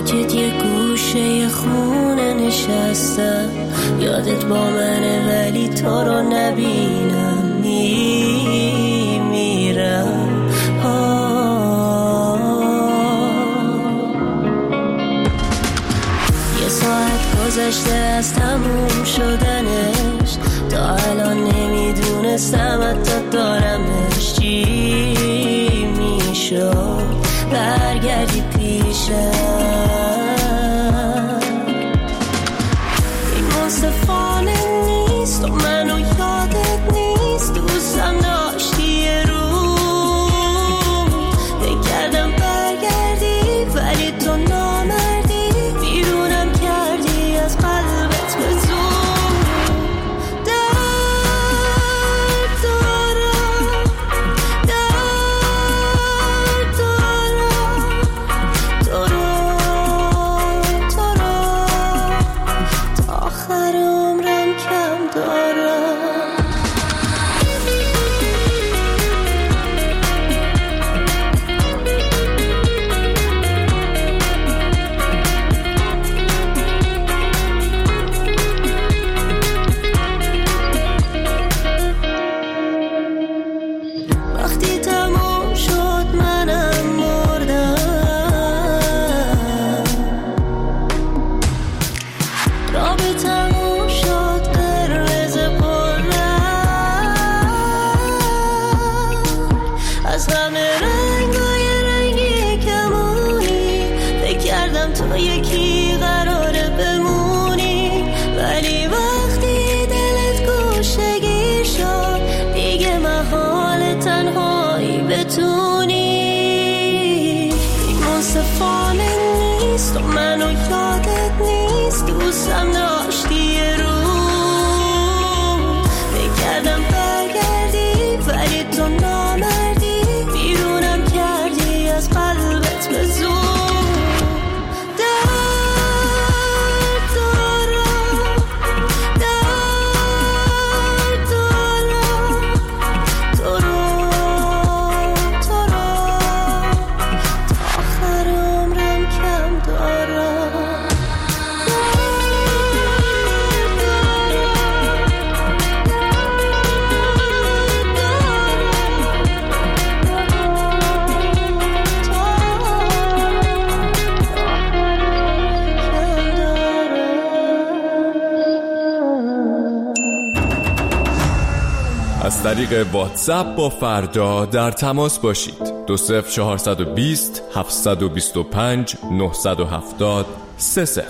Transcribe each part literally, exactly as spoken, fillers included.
ساکت یه گوشه خونه نشستم، یادت با منه ولی تو رو نبینم، می میرم. یه ساعت گذشته از تموم شدنش، تا الان نمیدونستم حتی دارمش. چی میشد برگردی پیشم؟ این منصفانه نیست و منو یادت نیست، دوستم داشتی یه روز بگردم برگردی ولی تو نامردی، بیرونم کردی از قلبت به زور. از طریق واتساپ با فردا در تماس باشید. دو صفر چهارصد و بیست هفتصد و بیست و پنج نهصد و هفتاد سه صفر.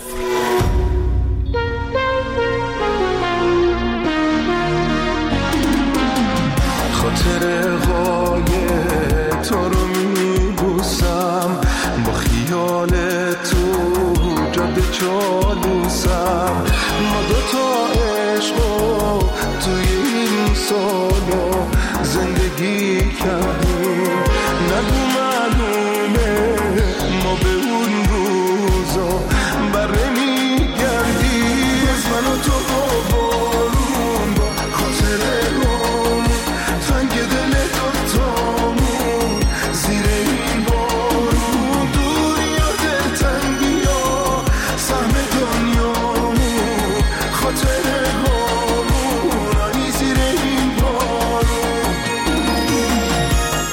خاطره های تو رو میبوسم، با خیال تو جاده چالوسم. ما دوتا عشقو توی این سالو زندگی کردیم، نگو معلومه ما به اون روزا بره میگردیم. از من و تو بارون با خاطره همون تنگ دل دوتامون، زیر این بارون دوریا دلتنگیا سهم دنیامون. خاطره همون آنی زیر این بارون.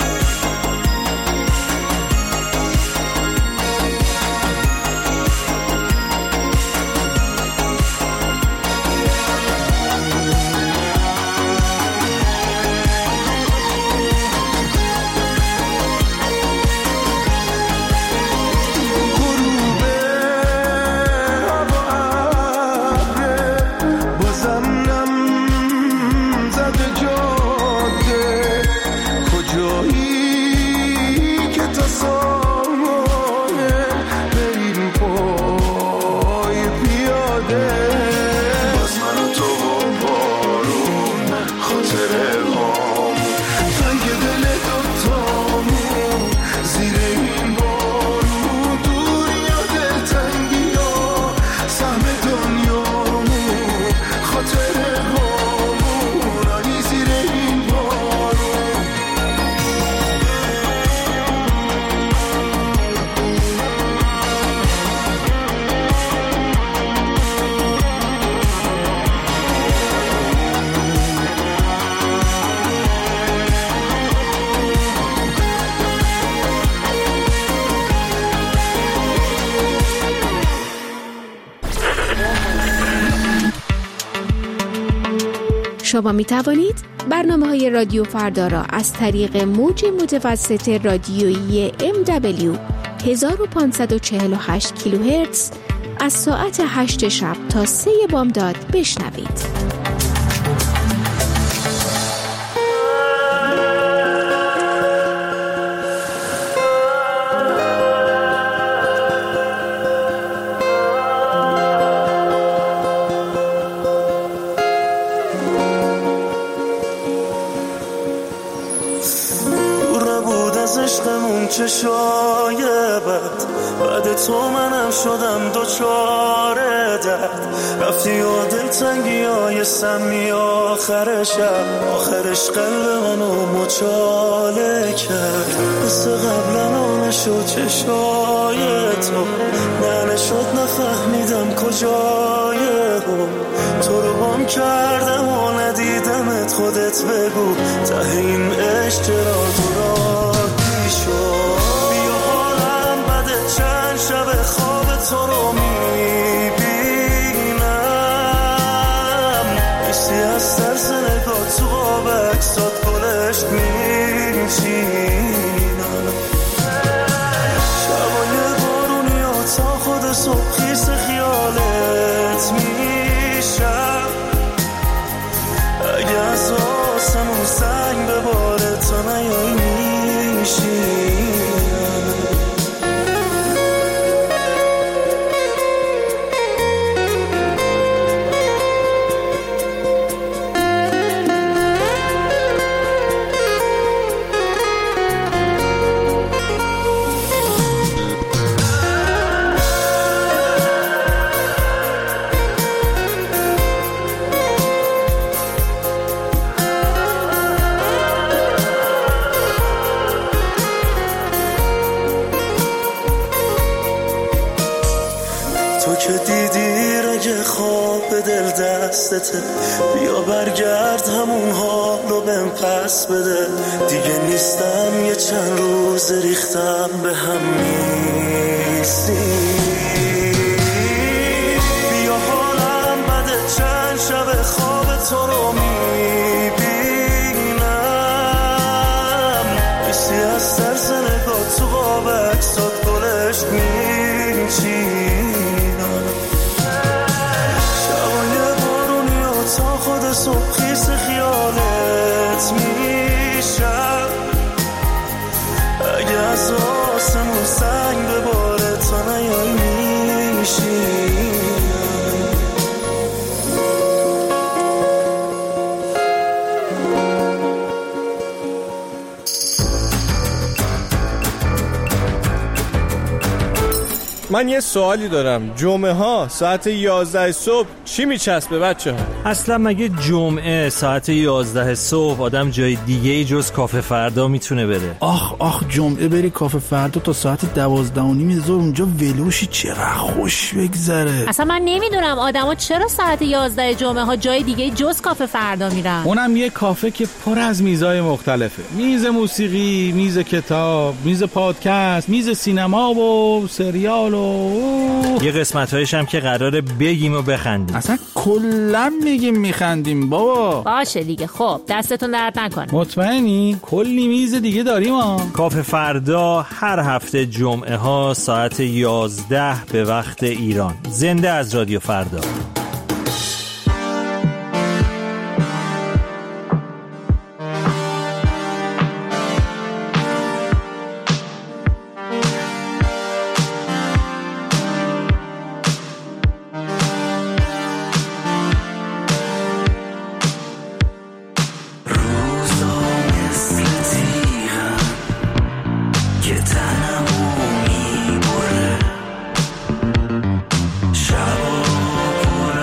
شما می توانید برنامه‌های رادیو فردا را از طریق موج متوسط رادیویی ام دبلیو هزار و پانصد و چهل و هشت کیلوهرتز از ساعت هشت شب تا سه بامداد بشنوید. چه شایبت بعد تو منم شدم دوچار درد، رفتی و دلتنگی های سمی آخر شب، آخرش قلب منو مچاله کرد. مثل قبلا نشد چشای تو، نه نشد نفهمیدم کجای هم، تو رو گم کردم و ندیدمت. خودت بگو ته این عشق چرا دورادی شد. بیا حالم بده چند شب خواب تو رو میبینم، ایستی از ترس نگاه تو قاب اکسات گلشت میچینم. شبای بارونی و تا خود صبح خیس خیالت میشم. اگه از آسمون سنگ بباره تا نیایی میشیم. بیا برگرد همون حالو بهم پس بده، دیگه نیستم یه چند روز ریختم به هم نیستی. بیا حالم بده چند شب خواب تو رو میبینم، ایستی از ترس نگاه تو قاب اکسات گلشت میچینم. تا خود صبح خیس خیالت میشم. اگه از آسمون سنگ بباره تا نیایی میشیم. من یه سوالی دارم، جمعه ها ساعت یازده صبح چی میچسبه بچه ها؟ اصلا مگه جمعه ساعت یازده صبح آدم جای دیگه ای جز کافه فردا میتونه بره؟ آخ آخ جمعه بری کافه فردا تا ساعت دوازده و نیم ظهر اونجا ولوشی، چقدر خوش بگذره. اصلا من نمیدونم آدما چرا ساعت یازده جمعه ها جای دیگه جز کافه فردا میرن. اونم یه کافه که پر از میزای مختلفه، میز موسیقی، میز کتاب، میز پادکست، میز سینما و سریال و یه قسمت‌هایش هم که قراره بگیم و بخندیم. اصلا کلا میگیم میخندیم بابا. باشه دیگه، خب دستتون درد نکنه. مطمئنی؟ کلی میز دیگه داریم ها. کافه فردا هر هفته جمعه ها ساعت یازده به وقت ایران. زنده از رادیو فردا. شبا پر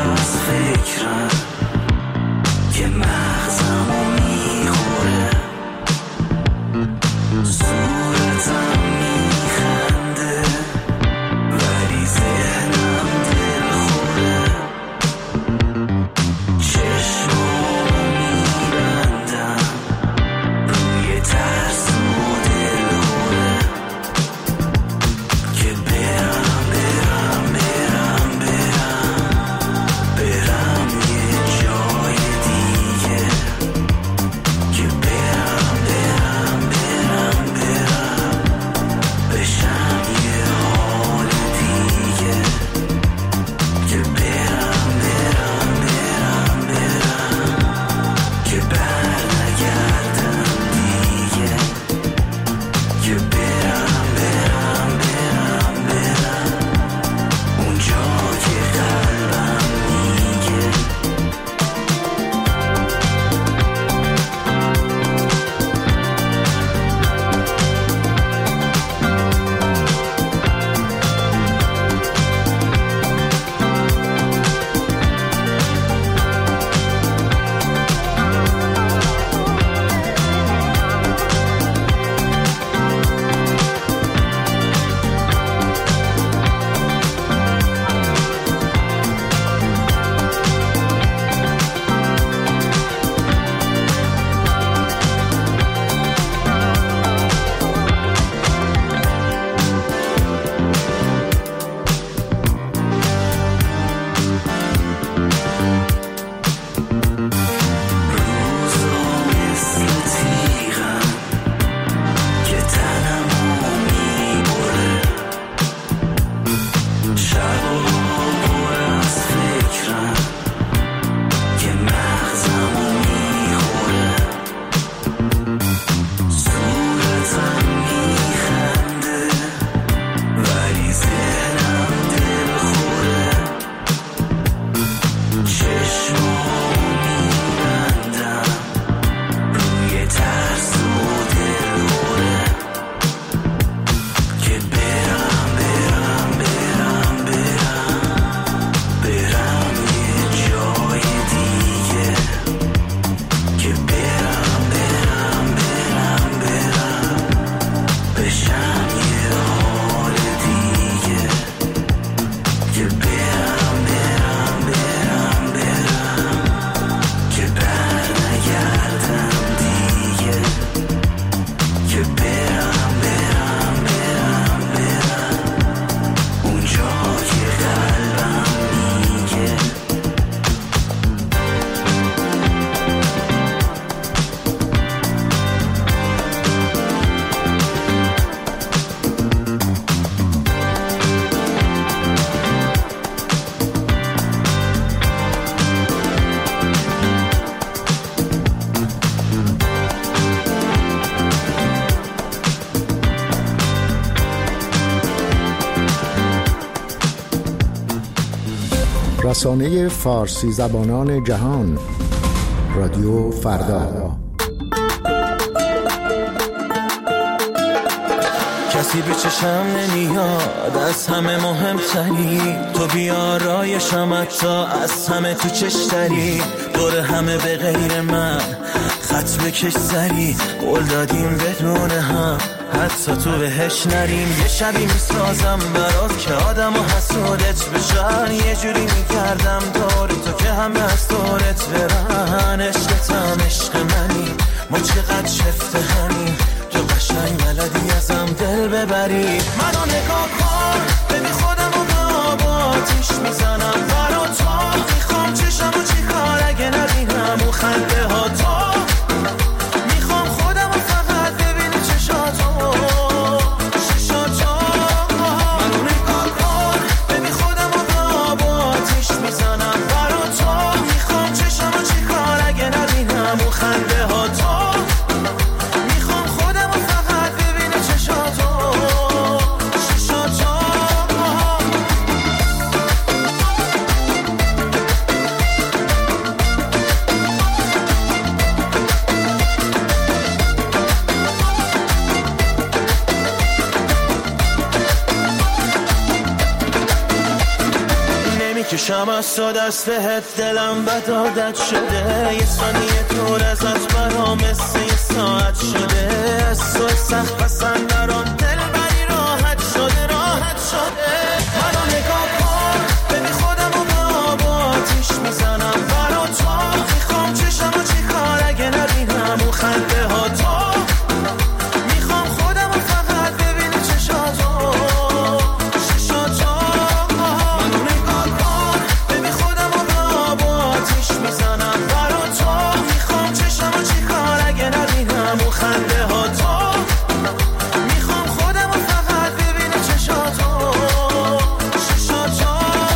رسانه فارسی زبانان جهان، رادیو فردا. کسی به چشم نمیاد از همه مهمتری، تو بیارایشم حتی از همه تو چشتری، دور همه به غیر من خط بکش سری، قول دادیم بدون هم حتی تو بهش نریم. یه شبی میسازم برات که آدم و حسودت بشن، یه جوری میکردم دور تو که همه از دورت برن. عشقتم عشق منی، ما چقدر شفته همین، تو قشنگ بلدی ازم دل ببری. منو نگاه کن ببین خودم و به آب آتیش میزنم برا تو، میخوام چشم و چی کار اگه نبینم و خنده ها تو، میخوام خودم و فقط ببینی چشاتو چشاتو. منو نگاه کن ببین خودم و به آب آتیش میزنم برا تو، میخوام چشم و چی کار اگه نبینم و خنده ها تو، کشم از تو دست بهت، دلم بد عادت شده، یه ثانیه دور ازت برام مثل یه ساعت شده. از تو سخت پسند درام دل بری راحت شده راحت شده. منو نگاه کن ببین خودم و به آب آتیش میزنم برا تو، میخوام چشم و چی کار اگه نبینم و خنده ها تو، میخوام خودم و فقط ببینی چشاتو چشاتو. منو نگاه کن ببین خودم و به آب آتیش میزنم برا تو، میخوام چشم و چی کار اگه نبینم و خنده ها تو، میخوام خودم و فقط ببینی چشاتو چشاتو.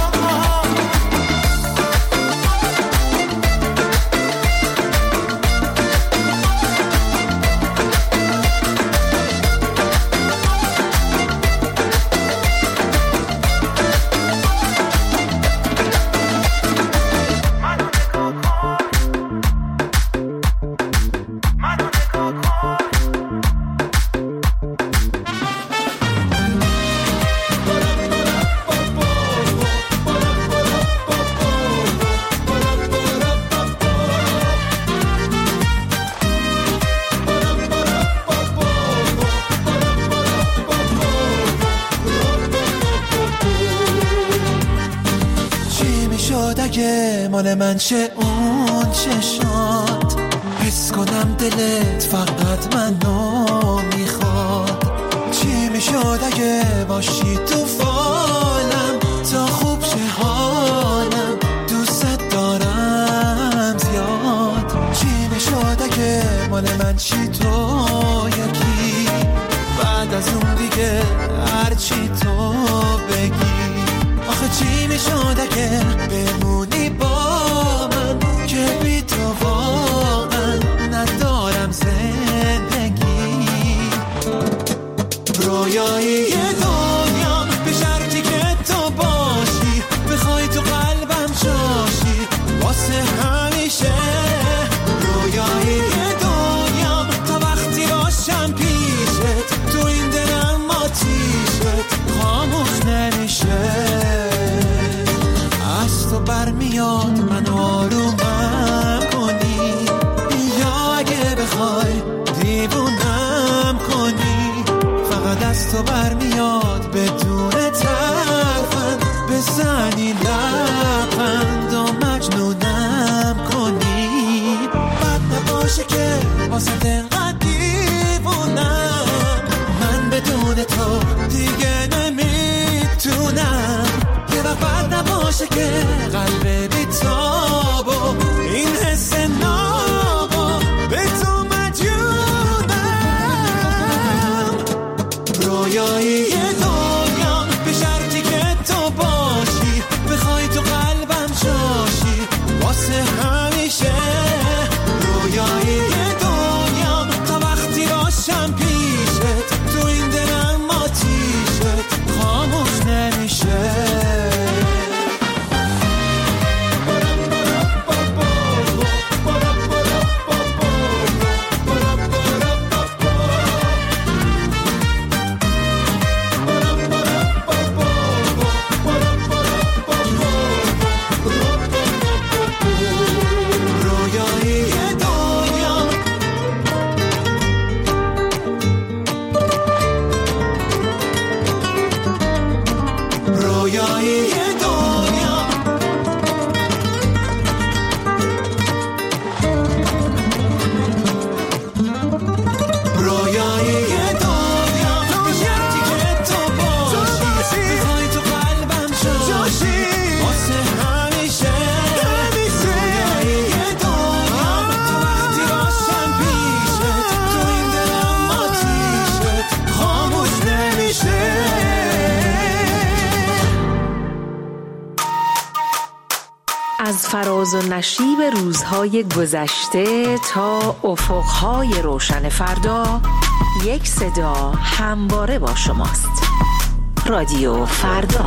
مال من چه اون چشات، حس کنم دلت فقط منو میخواد. چی میشد اگه باشی تو فالم، تا خوب شه حالم، دوست دارم زیاد. چی میشد اگه مال من چی تو یکی، بعد از اون دیگه هرچی تو بگی. آخه چی میشد اگه بمونی با من، که بی تو واقعا ندارم زندگی. رویایی دنیام به شرطی که تو باشی، بخوای تو قلبم جاشی واسه همیشه. رویایی دنیام تا وقتی باشم پیشت، تو این دلم آتیشت خاموش نمیشه. از تو برمیاد من آرومم کنی، یا اگه بخوای دیوونم کنی. فقط از تو برمیاد بدون ترفند، بزنی لبخند و مجنونم کنی. بد نباشه که واسه دلقدر دیوونم، من بدون تو دیگه نمیتونم. یه وقت بد نباشه که قلب بیتاب و این حس نابا به تو مجنونم. رویایی دنیام به شرطی که تو باشی، بخوای تو قلبم جاشی واسه همیشه. رویایی دنیام فراز و نشیب روزهای گذشته تا افقهای روشن فردا، یک صدا همواره با شماست. رادیو فردا.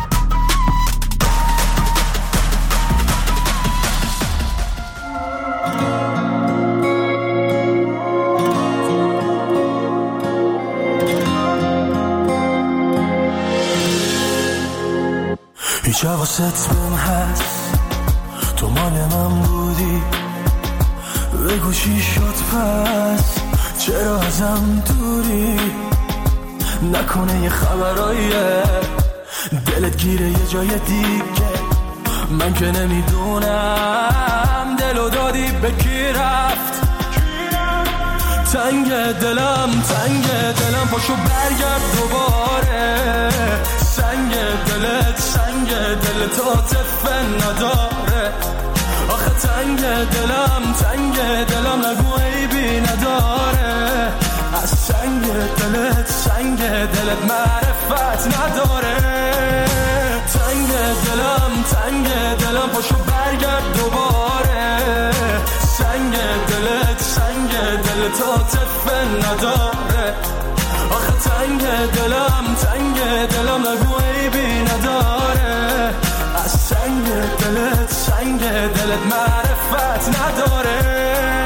هیچ حواست بهم هست، تو مال من بودی، بگو چی شد پس، چرا ازم دوری، نکنه یه خبراییه دلت گیره یه جای دیگه، من که نمیدونم دلو دادی به کی رفت، تنگ دلم تنگ دلم پاشو برگرد دوباره، سنگ دلت سنگ دلت عاطفه نداره، آخه تنگ دلم تنگ دلم نگو عیبی نداره، از سنگ دلت سنگ دلت معرفت نداره، تنگ دلم تنگ دلم پاشو برگرد دوباره، سنگ دلت سنگ دلت عاطفه نداره، آخه تنگ دلم تنگ دلم نگو عیبی نداره، از سنگ دلت سنگ دلت معرفت نداره.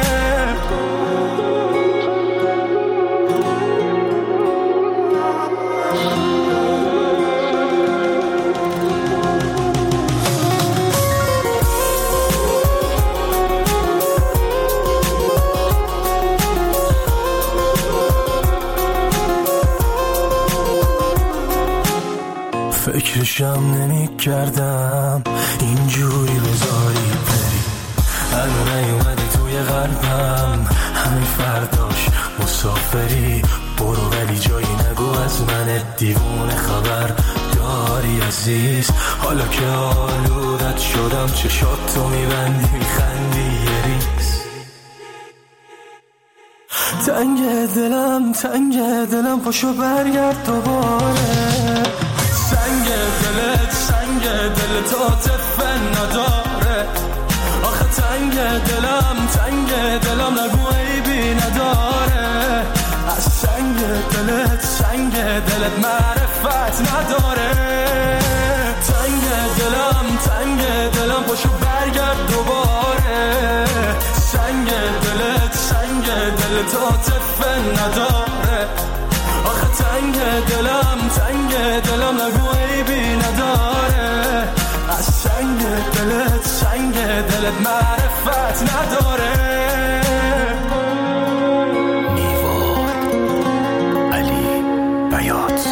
فکرشم نمی کردم اینجوری بذاری بری، هنو نیومدی توی قلبم، همین فرداش مسافری، برو ولی جایی نگو از من دیوونه خبر داری عزیز، حالا که آلودت شدم چشاتو میبندی میخندی یه ریز، تنگ دلم تنگ دلم پاشو برگرد دوباره، سنگ دلت سنگ دلت عاطفه نداره، آخه تنگ دلم تنگ دلم نگو عیبی نداره، از سنگ دلت سنگ دلت معرفت نداره، تنگ دلم تنگ دلم پاشو برگرد دوباره، سنگ دلت سنگ دلت عاطفه نداره، آخه تنگ دلم تنگ دلم نگو عیبی نداره، از سنگ دلت سنگ دلت معرفت نداره. نیوا علی بیات.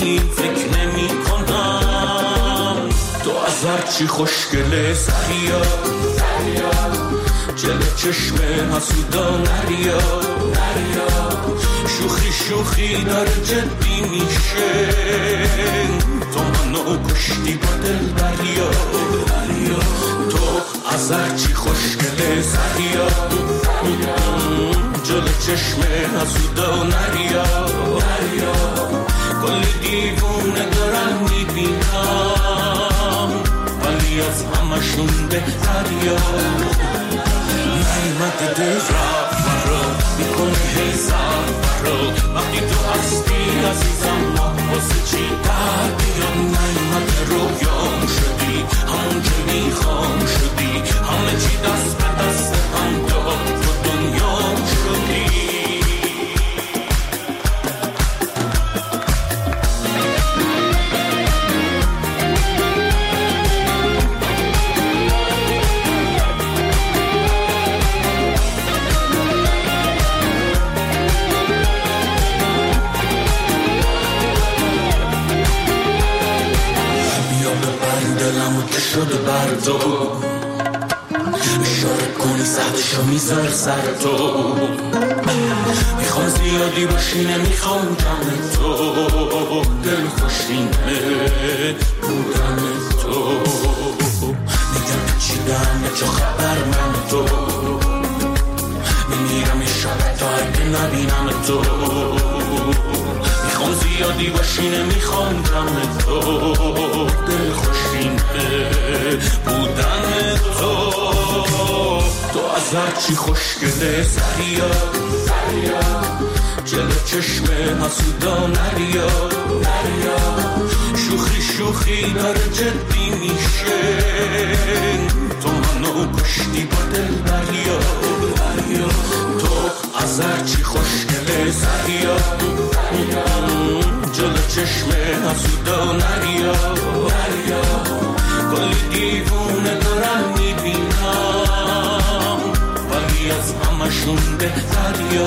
این فکر نمی کنم. تو از هرچی خوشگله سریا جلو چشم حسودا نریا شوخی شوخی داره جدی میشه. تو منو کشتی با دل بریا تو از هرچی خوشگله سریا جلو چشم حسودا نریا کلی دیوونه دارم میبینم ولی از همشون بهتریا. نیمت دل رفت فرا میکنه هیزم فرا وقتی تو هستی عزیزم ما واسه چی در بیا. نیمت رویام شدی همون که میخوام شدی همه چی دست به دست هم داد تو دنیام شدی. شده بر تو اشاره کنی سختشو میذار سر تو. میخوام زیادی باشی نمیخوام جمع تو دل خوشینه بودن تو. میگم چیدم چه خبر من تو میمیرم این شب تا اگه نبینم تو. میخوام زیادی باشی نمیخوام جمع تو دل خوشینه بودن تو. تو از هرچی خوشگله سریا جلو چشم حسودا نریا شوخی شوخی داره جدی میشه. تو منو کشتی با دل بریا تو از هرچی خوشگله سریا جلو چشم حسودا نریا کلی دیوونه دارم میبینم ولی از همشون بهتریا.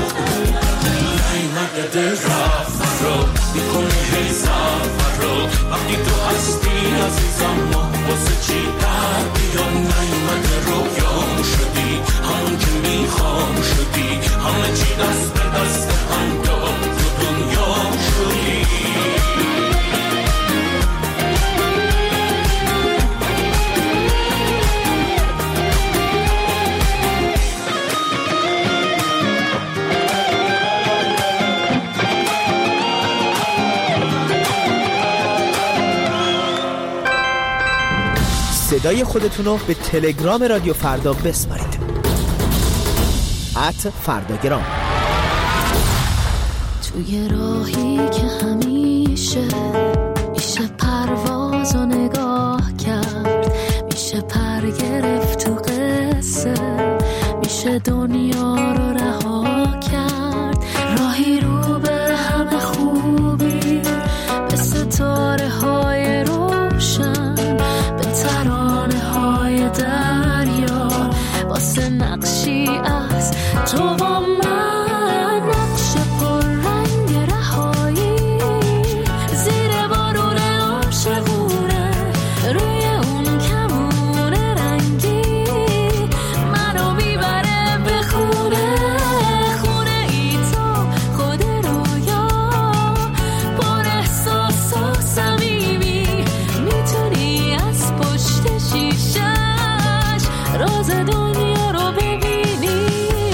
نیمت دل رفت فرا میکنه هیزم فرا وقتی تو هستی عزیزم ما واسه چی در بیا. نیمت رویام شدی همون که میخوام شدی همه چی دست به دست هم داد تو دنیام شدی. صدای خودتون رو به تلگرام رادیو فردا بسپارید ات فرداگرام. توی راهی که همیشه میشه پرواز و نگاه کرد میشه پر گرفت تو قصه میشه دنیا رو رها کرد. راهی رو به همه خوبی به ستاره های روشن به ترانه های دریا واسه نقشی از تو و من نقش پر رنگ رهایی زیر بارون عاشقونه روی اون کمون رنگی منو میبره به خونه خونه ای تو خود رویا پر احساس و صمیمی میتونی از پشت شیشش راز دنیا رو ببینی.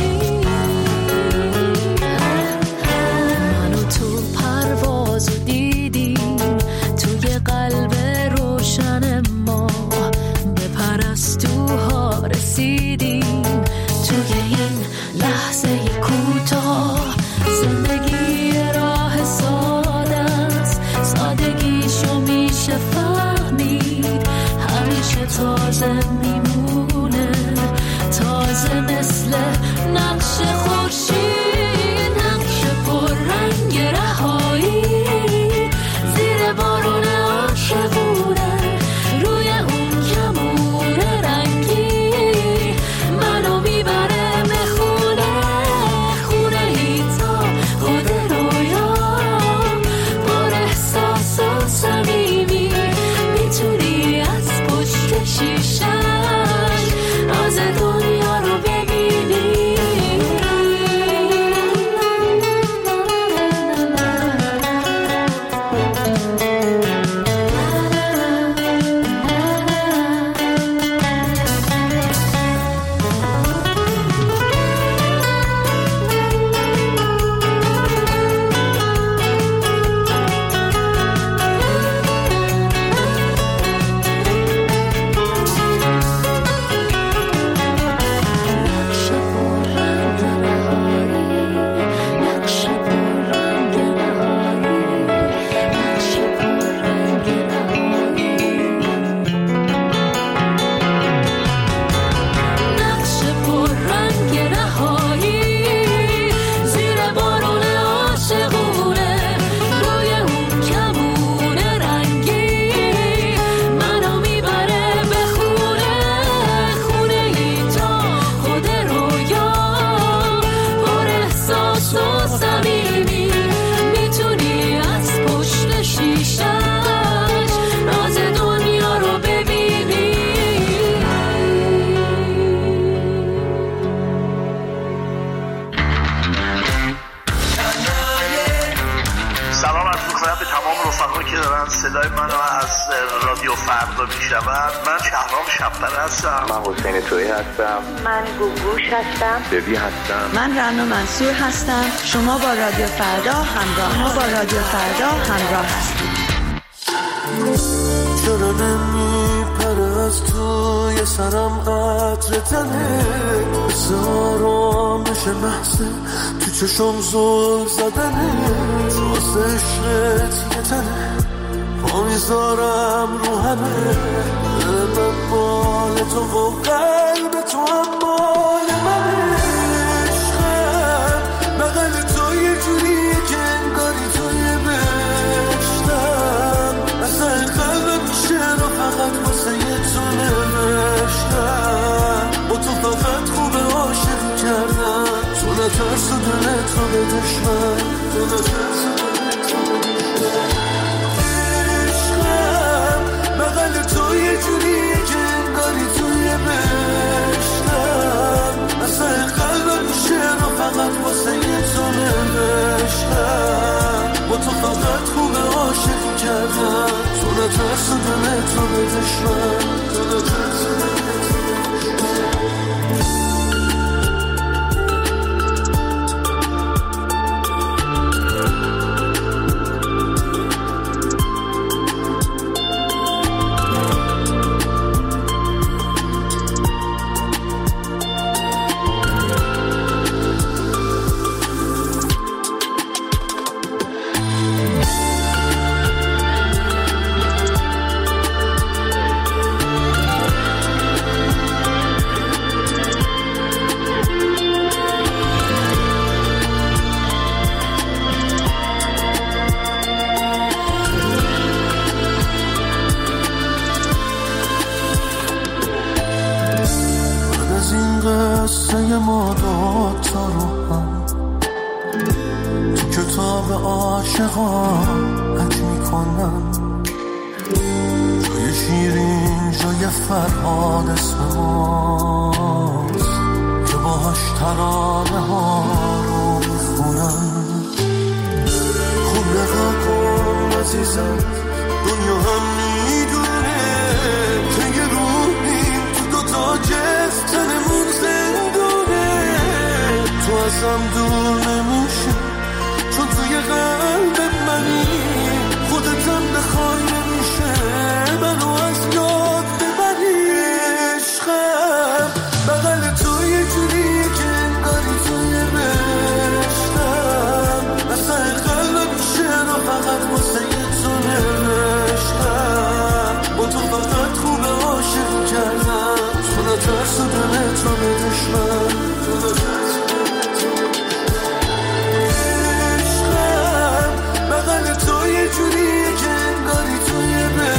منو تو پروازو دیدیم توی قلب روشن ما به پرستوها رسیدیم توی این لحظه کوتاه. زندگی راه ساده است سادگیشو میشه فهمید همیشه تازه میمونه تازه مثل نقش خورشید نقش پر رنگ رهایی زیر بارون عاشقونه روی اون کمون رنگی منو میبره به خونه خونه ای تا خود رویا پر احساس صدای منو از رادیو فردا میشنون. من شهرام شب‌پره هستم. من حسین تویی هستم. من گوگوش هستم. ببی هستم. من رنا منصور هستم. شما با رادیو فردا همراه ما با رادیو فردا همراه هستید. چرا نمیپره از توی سرم قطر تنه، بسارا میشه محصه تو چشم زل زدنه، واسه عشقت یه تنه پا میذارم رو همه، من مال تو و قلب تو هم مال منه. عشقم بغل تو یه جوریه که انگاری توی بشتم، اصلا قلبم میشه رو فقط واسه یه تو نوشتم، با تو فقط خوبه عاشق کردم، تو نترس و دلت رو به دشمن، تو نترس و دلت رو به دشمن. بغل تو یه جوریه که انگاری توی بشتم، اصلا قلبم میشه رو فقط واسه یه تو نوشتم، با تو فقط خوبه عاشق کردم، تو نترس و دلت رو به دشمن، تو نترس و دلت رو به ما دوتا رو هم تو کتاب عاشقان حک میکنم، جای شیرین جای فرهاد اسم ماست که باهاش ترانه ها رو میخونم. خوب نگاه کن عزیزم، دنیا هم میدونه که یه روحیم تو دوتا جست تنمون زندونه، تو ازم دور نمیشه چون توی قلب منی، خودتم بخوای نمیشه منو از یاد ببری. عشقم بغل تو یه جوریه که انگاری توی بشتم، اصلا قلبم میشه رو فقط واسه یه تو نوشتم، با تو فقط خوبه عاشق کردم، تو نترس و دلت رو به دشمن، تو نترس و دلت رو به عشقم بغل تو یه جوریه که انگاری توی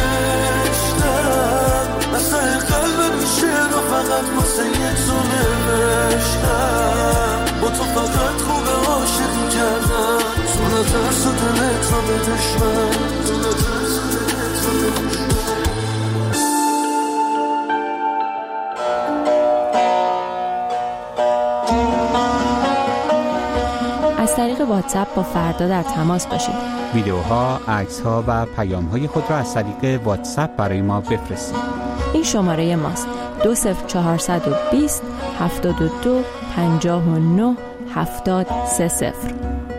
بشتم، اصلا قلبم میشه رو فقط واسه یه تو نوشتم، با تو فقط خوبه عاشق کردم، تو نترس و دلت رو به دشمن، تو نترس و دلت رو به دشمن. از طریق واتساپ با فردا در تماس باشید. ویدیوها، عکس‌ها و پیام‌های خود را از طریق واتساپ برای ما بفرستید. این شماره ماست: دو صفر چهارصد و بیست هفتاد و دو پنجاه و نه هفتاد سه صفر.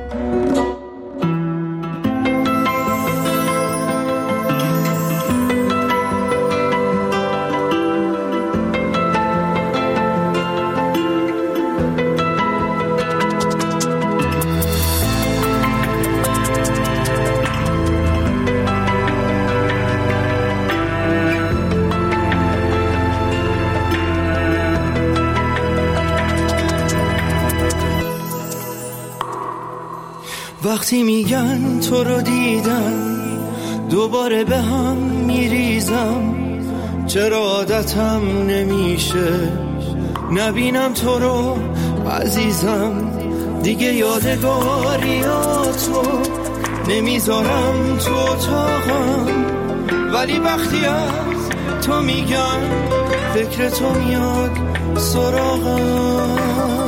وقتی میگن تو رو دیدم دوباره به هم میریزم، چرا عادتم نمیشه نبینم تو رو عزیزم، دیگه یادگاریاتو نمیذارم تو اتاقم، ولی وقتی از تو میگن فکر تو میاد سراغم.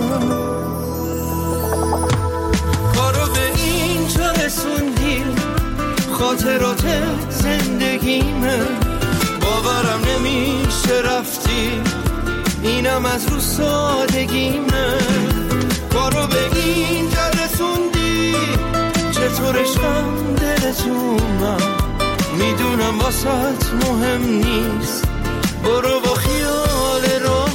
خاطرات زندگیمه، باورم نمیشه رفتی، اینم از رو سادگیمه، کارو به اینجا رسوندی، چطور عشقم دلتونم، میدونم واسط مهم نیست، برو با خیال راحت.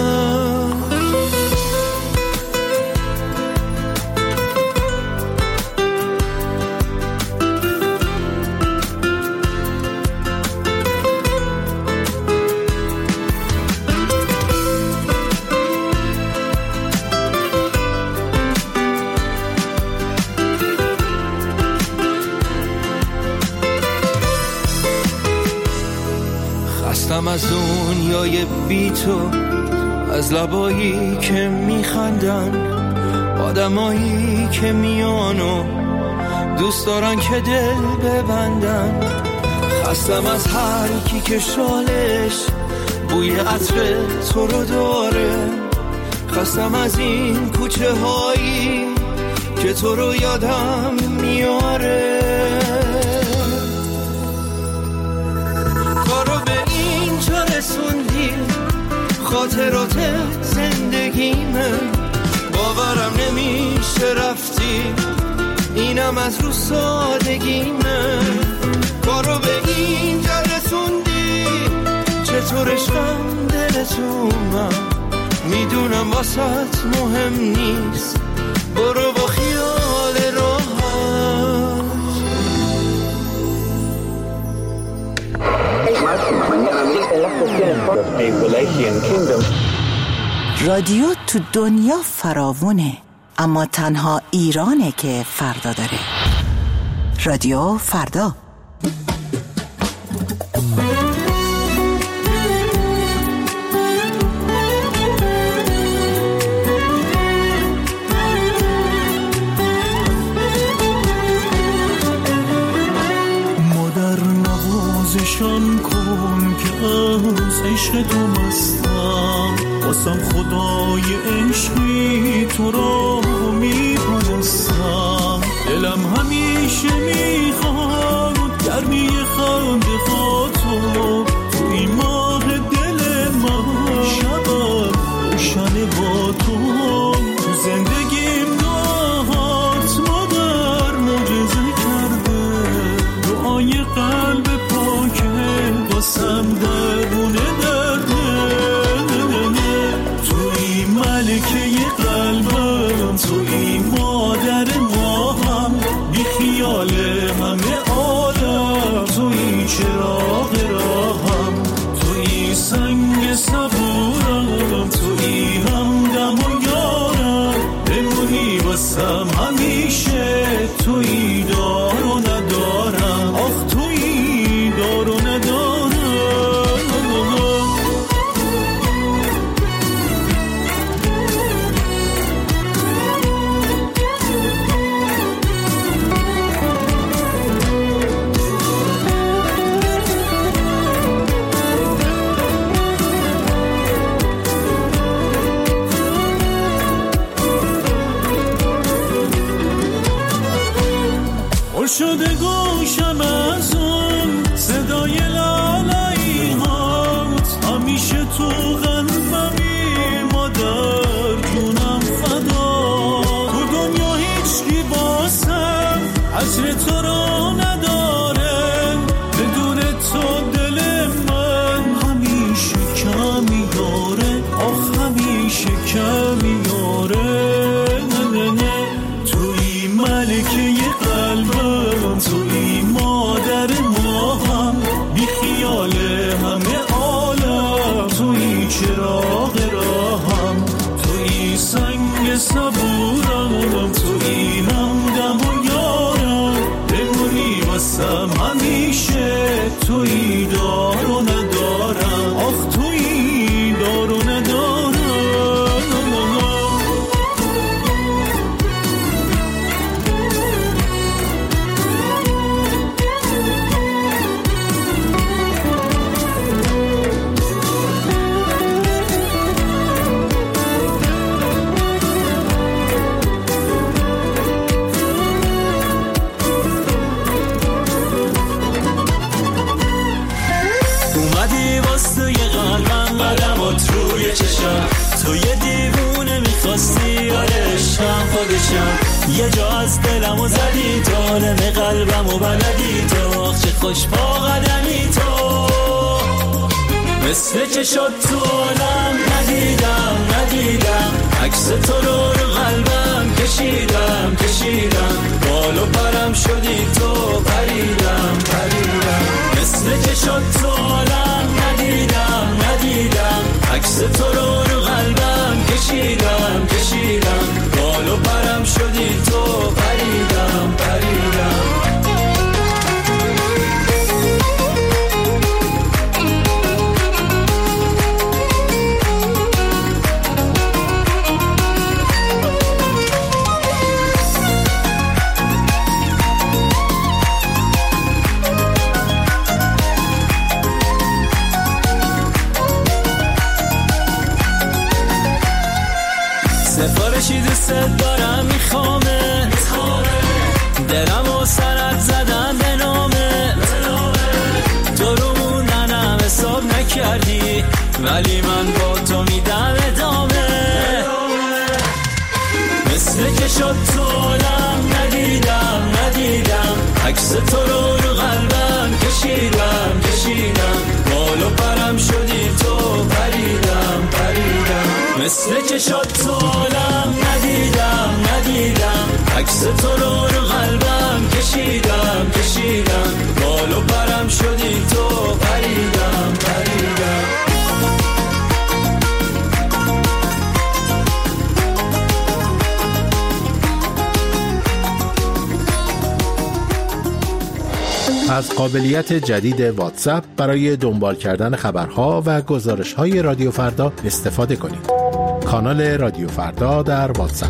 خستم از دنیای بی تو، از لبایی که میخندن، آدمایی که میانو دوست دارن که دل ببندن. خستم از هر کی که شالش بوی عطر تو رو داره، خستم از این کوچه هایی که تو رو یادم میاره، کارو به اینجا رسوندی، خاطرات زندگیمه، باورم نمیشه رفتی، اینم از رو سادگیمه، کارو به اینجا رسوندی، چطور عشقم دلتونم، میدونم واسط مهم نیست، برو با خیال راحت. رادیو تو دنیا فراوونه، اما تنها ایرانه که فردا داره. رادیو فردا. نشان کن که از عشق تو مستم، واسم خدای عشقی تو را میپرستم، دلم همیشه میخواد گرمی خنده ها تو، توی ماه دل من شبم روشن با تو، تو زندگیم دهات مادر معجزه کرده، دعای قلب واسم درونه درده، توی ملکه قلبم، توی مادر ماهم، بی خیال همه عالم، توی چراغ راهم، توی سنگ صبورم، توی همدم و یارم، بمونی واسم همیشه، توی دار و ندارم، آخ توی دار و ندارم. تو قلبمی مادر جونم فدا. تو دنیا هیچکی باسم عشر تو را نداره، بدون تو دل من همیشه کمی داره، آخ همیشه کمی داره. نه نه نه توی ملکه قلبم، توی مادر ماهم، بی خیال همه عالم، توی چراغ راهم، توی سنگ صبورم، توی همدم و یارم، بمونی واسم همیشه، توی دار و ندارم، آخ توی دار و ندارم. تو یه دیوونه میخواستی، آره عشقم خودشم، یه جا از دلم و زدی، تو عالم قلبم و بلدی، تو آخ چه خوش پا قدمی، تو مثل که شد تو عالم ندیدم ندیدم، عکس تو رو رو قلبم کشیدم کشیدم، بال و پرم شدی تو پریدم پریدم، مثل که شد تو عالم ندیدم ندیدم، عکس تو رو رو قلبم کشیدم کشیدم، بال و پرم شدی تو پریدم پریدم. سفارشی دوست دارم میخوامه، دلم و سرت زدم به نامه، تو رو موندنم حساب نکردی، ولی من با تو میدم ادامه، مثل که شد تو عالم ندیدم ندیدم، عکس تو رو رو قلبم کشیدم کشیدم، بال و پرم شدی تو پریدم پریدم، مثل که شد تو عالم ندیدم ندیدم، عکس تو رو رو قلبم کشیدم کشیدم، بال و پرم شدی تو پریدم پریدم. از قابلیت جدید واتساپ برای دنبال کردن خبرها و گزارش‌های رادیو فردا استفاده کنید. کانال رادیو فردا در واتساپ.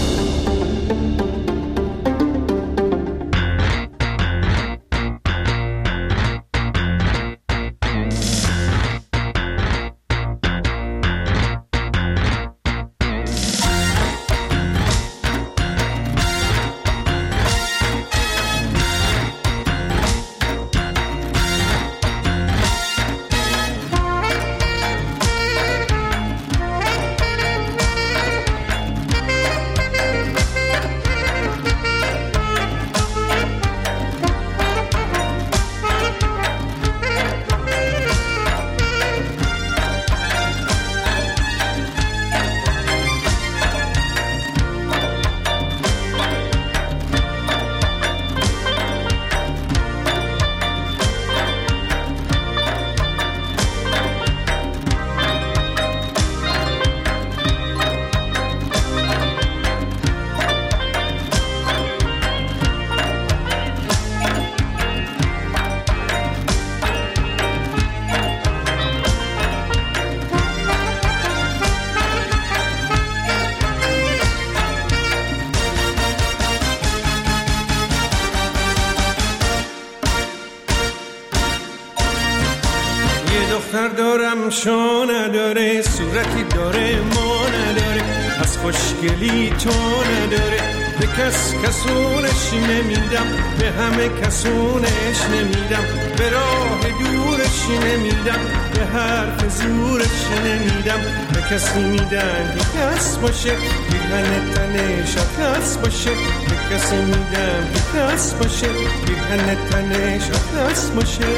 دختر دارم شو نداره، صورتی داره ما نداره، از خوشگلی تو نداره، به کس کسونش نمیدم، به همه کسونش نمیدم، به راه دورش نمیدم، به حرف زورش نمیدم، به کسی میدم که کس باشه، بیهن تنش کس باشه، به کسی میدم که کس باشه، بیهن تنش کس باشه.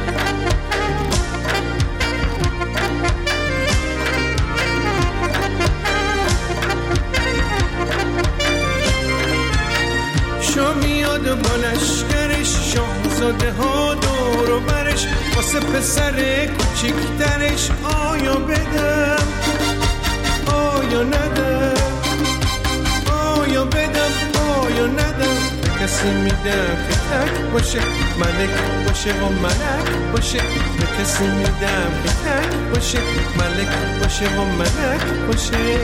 شو میاد و با لشکرش، شاهزاده ها دور و برش، واسه پسر کوچیکترش آیا بدم آیا ندم، آیا بدم آیا ندم، به کسی میدم که تک باشه، ملک باشه و ملک باشه، به کسی میدم که تک باشه، ملک باشه و ملک باشه.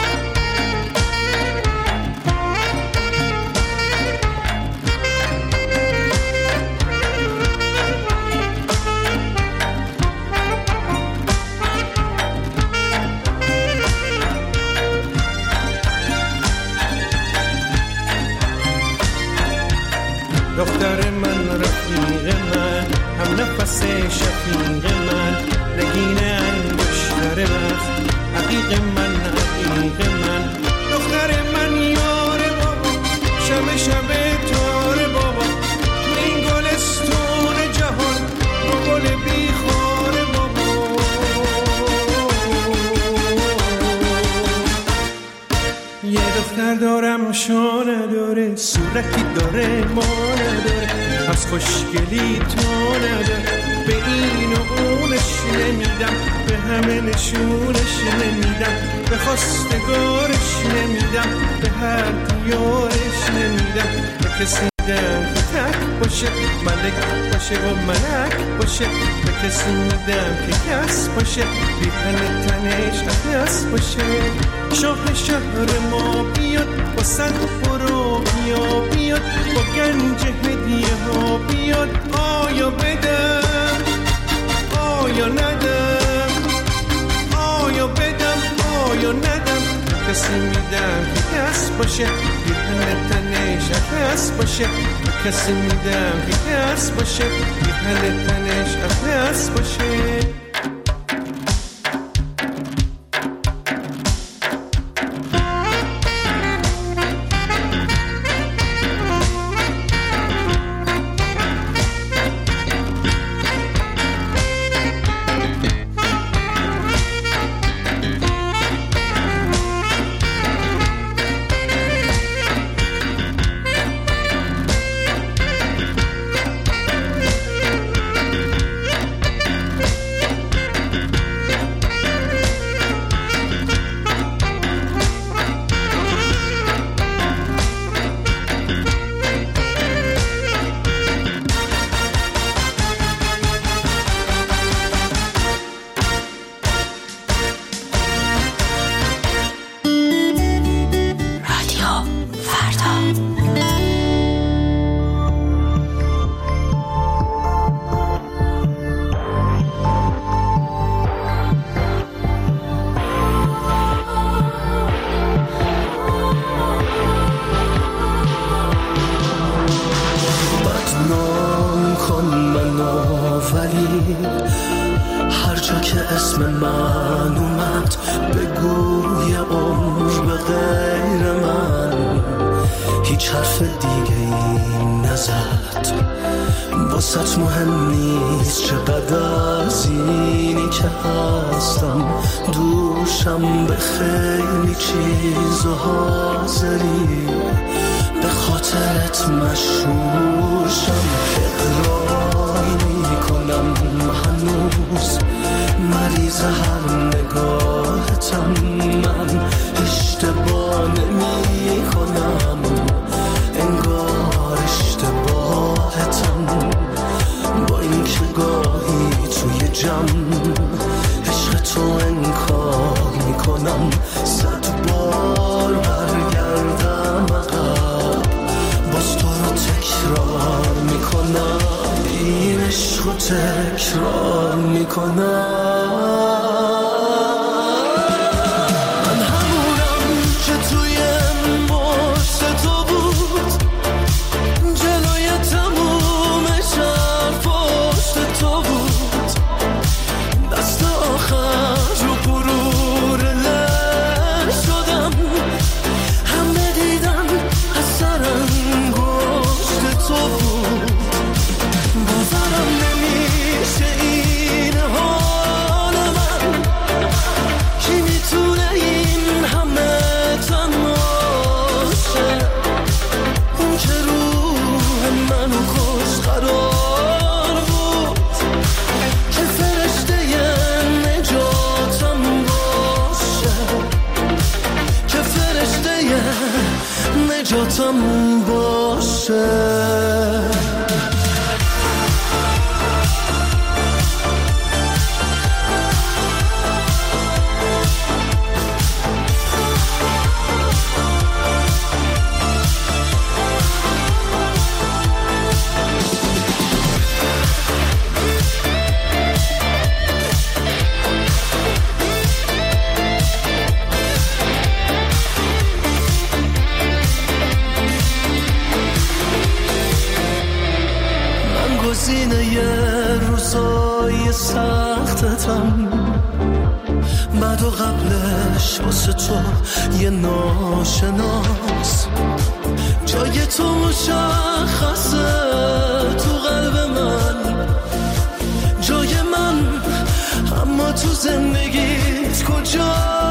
دختر من، رفیق من، هم نفس شفیق من، نگین انگشتر وقت، عقیق من، عقیق من، دختر من، یار بابا، شب شب تار بابا، تو این گلستون جهان، رو گل بیخار بابا. یه دختر دارم شو نداره، صورتی داره ما نداره، از خوشگلی تو نداره، به این و اونش نمیدم، به همه نشونش نمیدم، به خواستگارش نمیدم، به هر دیارش نمیدم، به کسی میدم که تک باشه، ملک باشه و ملک باشه، به کسی میدم که کس باشه، بیهن تنش کس باشه. شاه شهر ما بیاد با صد برو بیا بیاد، با گنج هدیه ها بیاد، آیا بدم آیا ندم، آیا بدم آیا ندم، کسی میدم که کس باشه، بیهن تنش کس باشه، کسی میدم که کس باشه، بیهن تنش کس باشه. تکرار میکنم. من همونم که توی پشت تو بود، جلوی تموم شهر پشت تو بود. جاتم باشه. گزینه یه روزای سختتم، بعد و قبلش واسه تو یه ناشناس. جای تو مشخصه تو قلب من، جای من، اما تو زندگیت کجاست؟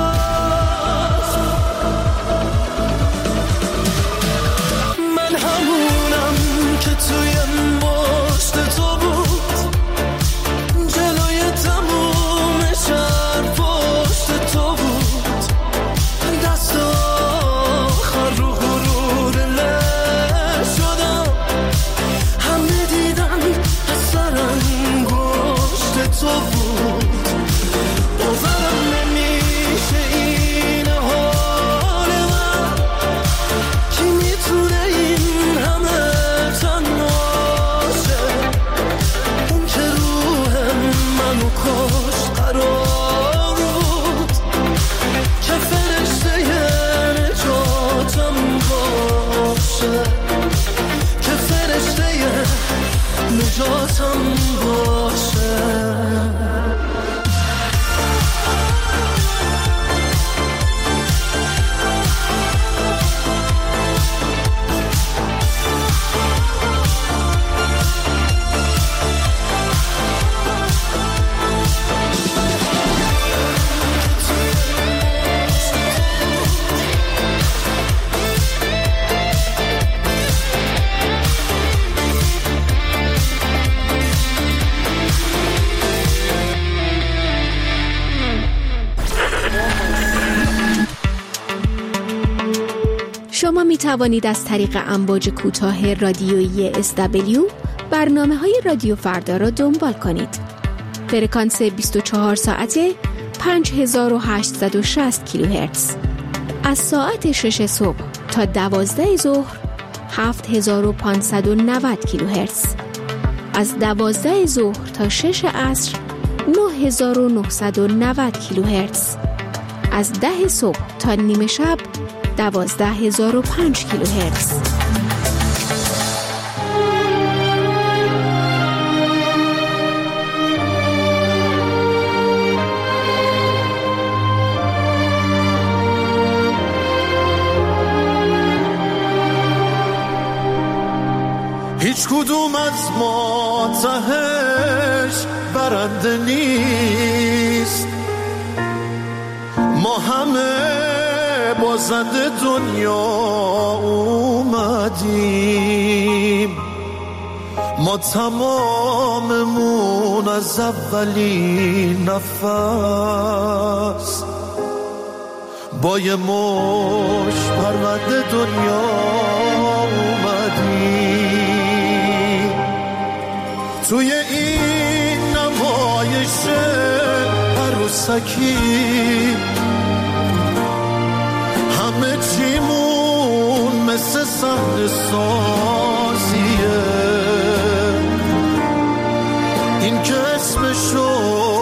من همونم که توی تو بود، جلوی تموم شهر پشت تو بود، دست آخر رو غرور له شدم، همه دیدن اثر انگشت تو بود. باورم نمیشه این حال من، کی میتونه این همه کاش قرار بود که فرشته نجاتم باشه، که فرشته نجاتم باشه. شما می توانید از طریق امواج کوتاه رادیویی اس دبلیو برنامه های رادیو فردا را دنبال کنید. فرکانس بیست و چهار ساعته پنج هزار و هشتصد و شصت کیلوهرتز. از ساعت شش صبح تا دوازده ظهر هفت هزار و پانصد و نود کیلوهرتز. از دوازده ظهر تا شش عصر نه هزار و نهصد و نود کیلوهرتز. از ده صبح تا نیمه شب دوازده هزار و پنج کیلوهرتز. هیچ کدوم از ما تهش برنده نیست، ما همه بازنده دنیا اومدیم، ما تماممون از اولین نفس با یه مش پرونده دنیا اومدیم. توی این نمایش عروسکی همه چیمون مثل صحنه سازیه، این که اسمشو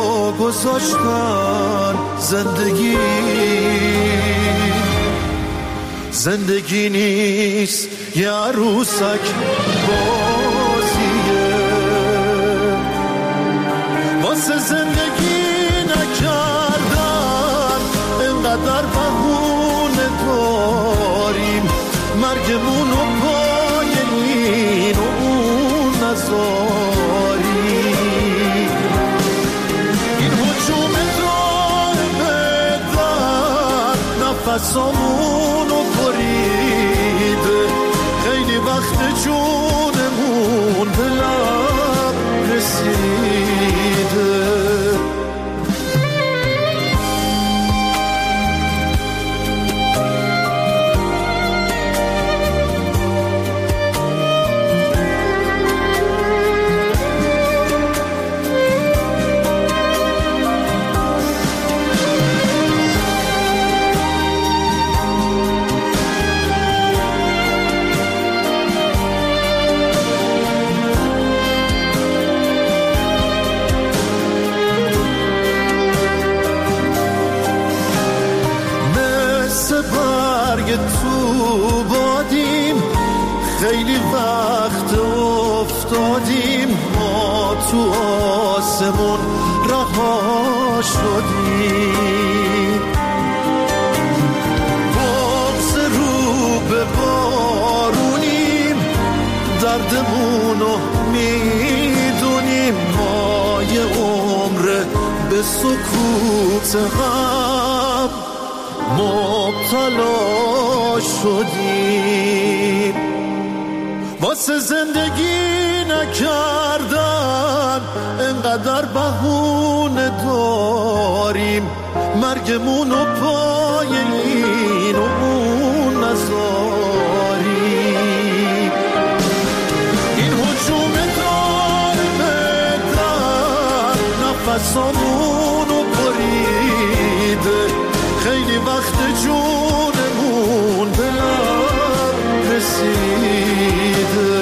گذاشتن زندگی، زندگی نیست یه عروسک بازیه. واسه زندگی نکردن اینقدر بهونه داریم، مرگمونو پای این و اون نذاریم. این حجوم دائمه در نفسامونو بریده، خیلی وقت جونمون به لب رسیده. افتادیم ما تو آسمون رها شدیم بغض رو به بارونیم دردمونو میدونیم ما یه عمر به سکوت غم مبتلا شدیم واسه زندگی نکردن انقدر بهونه داریم مرگمونو پای این و اون نذاریم این هجوم دار بدن نفسامونو بریده خیلی وقت جونمون به لب رسیده